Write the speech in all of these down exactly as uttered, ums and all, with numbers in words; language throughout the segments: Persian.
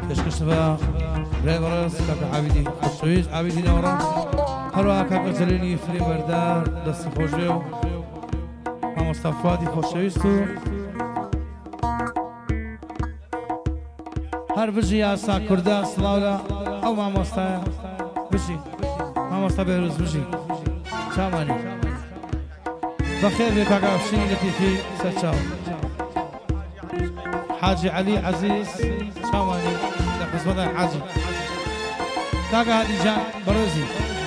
تشكشفا بريفرس كاكا عابدي الشويش عابدي نورا هروا كاكا جليني فري بردار دست خوشيو ما مصطفى دي خوشويستو هر بجي ياسا كردا سلاولا او ما مصطفى بجي ما مصطفى بيروز بجي شاماني بخير بك كاكا بشيني لطيفي ستشاو حاجي علي عزيز شاماني لحظة وضع حاجي كاكا هادي جان بروزي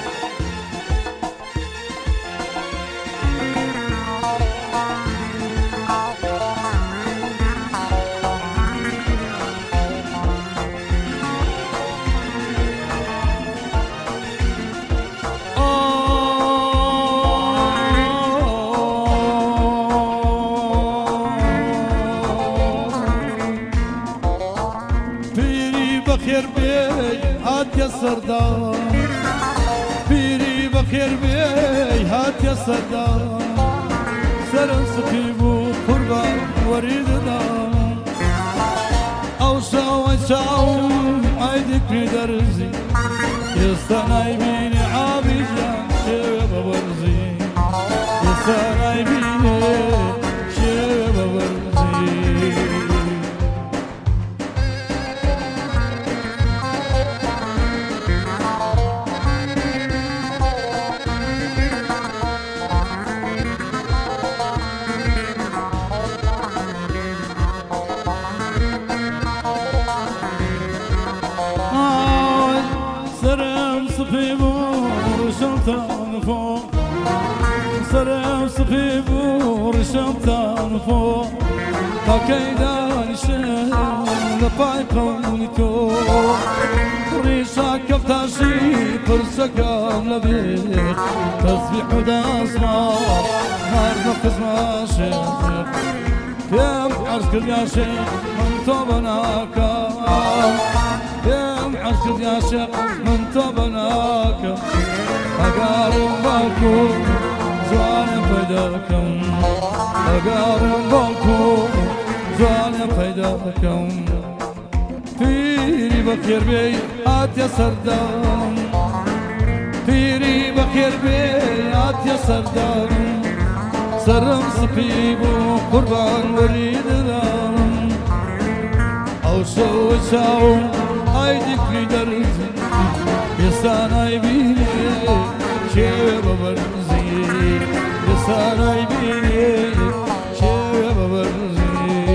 بخير بي هات يا سردار بيري بخير بي هات يا سردار سرم سقيبو قربان وريدنا او شاو شاو عيدك درزي يستناي بيني عابي جان شيب برزي يستناي بيني شيب برزي سرم صفي بور شمطان فوق فكيدان شل لفاي قولتو ريشا كفتاشي فرسكام لبيت تسبيح وداسما هار نفس ما شيخ يم عرس يا شيخ من طبناك يم عرس يا شيخ من طبناك أقارن بالكو زوان فداكم أقارن بالكو زوان فداكم فيري بخير بي هات يا سردان فيري بخير بي هات يا سردان سرم صفيبو قربان وريد دارم أو شو شاو هايدك لي درزي يستاناي بيني شيب برزي يستاناي بيني شيب برزي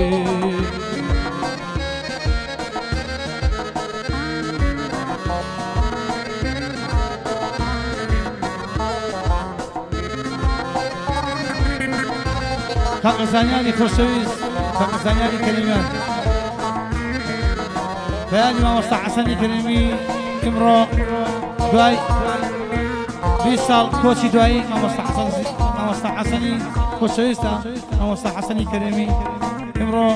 كاكا زانياني خوشويز كاكا زانياني كلمات بياني ما مصطفى حسني كريمي امرو دواي بيسال كوتشي دواي ما مصطفى حسني ما مصطفى حسني خوشويستا ما مصطفى حسني كريمي امرو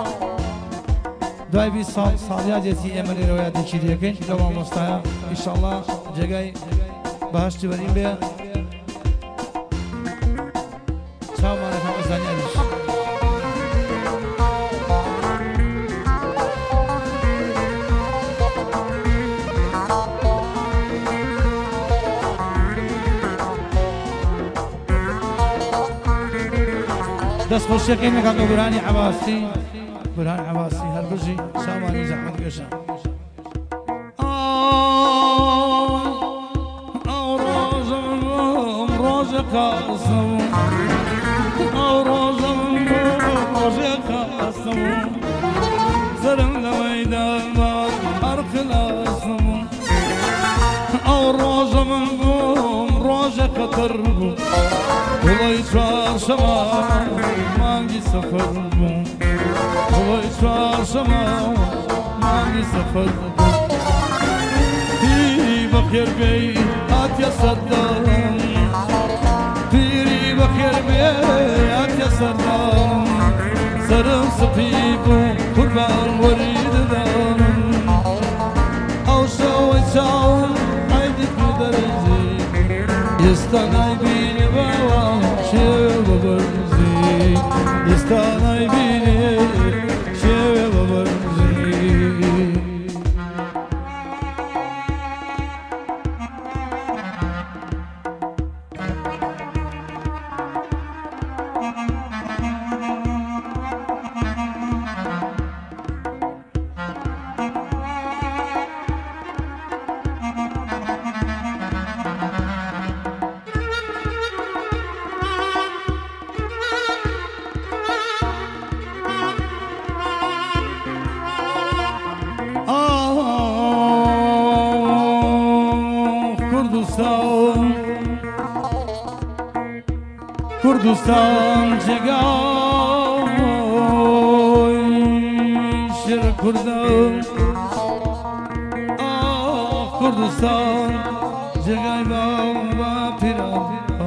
دواي بيسال صالياتي امري روياتي شيريكين لو ما مصطفى ان شاء الله جاي باش تبرين بيا سلام عليكم زانياني دست خوشی که نگاه کو برانی عباسی برانی عباسی هر بجی شامانی زحمت کشم آو روزم روز قاسم آو روزم روز قاسم زرم لمیدان ما ارخلاسم آو روزم روز قطر بو ولای چهار شما مانگی سفر بون ولای چهار شما مانگی سفر بون پیری بخیر بی هات یا سردارم پیری بخیر بی هات یا سردارم سرم سپی بون قربان ورید دارم او شو شو عیدی بدرزی یستانای بینی باوا شیو برزی یستانای بینی شیو برزی کردستان جگای شیر کردم آه کردستان جگای بابا پیران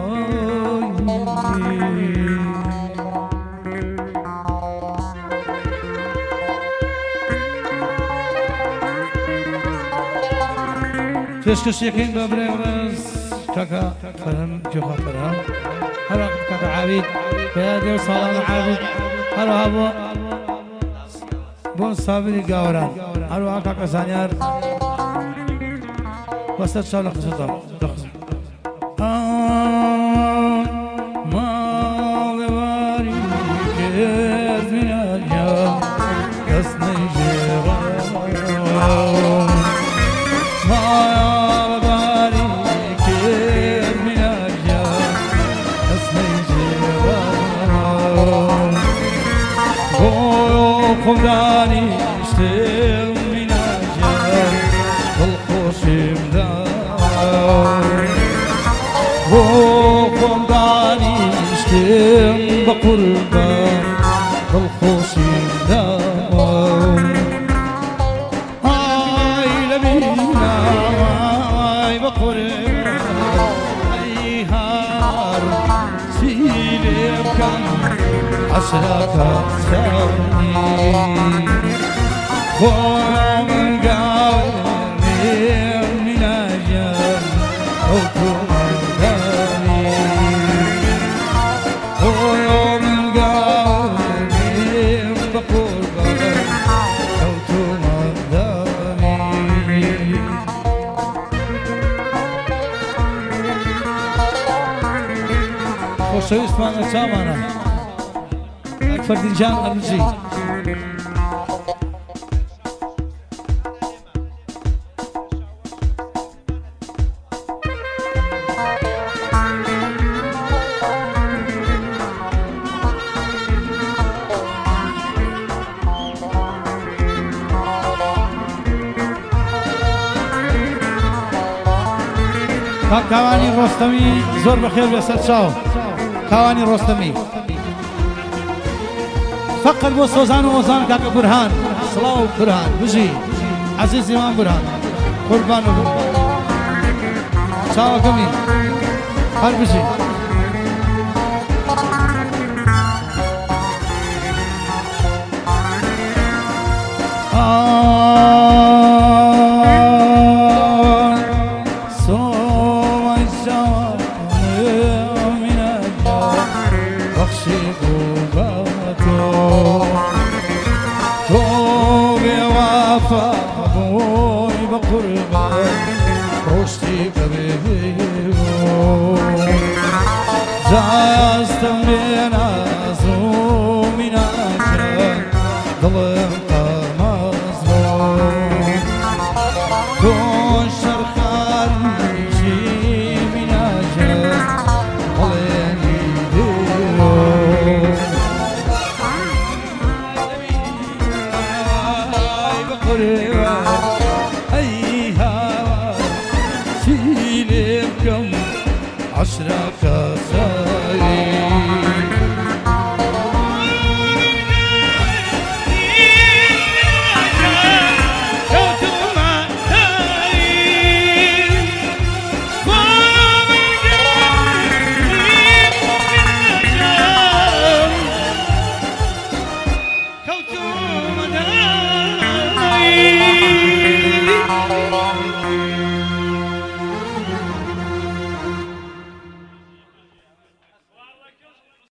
پیشکش یکین ببره ورز کاکا فرم جو خاطرها هلا كاكا عابد بيادي وصالان عابد هلا هبو بون صابري قاوران هلا كاكا سانيار وسط شاول خصوصا مال واري كيف من اليوم تصني جيران مال واري كيف من اليوم تصني جيران خمداني اشتغل من الجبل بالخوشم دار خمداني اشتغل بقربان بالخوشم دار هاي لبينا هاي بقربان هاي هار سيلي بكم عشرة ثاني قوم قاوم من أجل حكم داني قوم قاوم بقربان حكم داني خوشویست من چامانه فردی جان أرجي كاواني رستمي زور بخير بيسر شاو كاواني رستمي فقط بو سوزان و وزان كاكا برهان صلاو برهان بجي عزيز امام برهان قربان شاو كمين هر بجي عشرة كسائر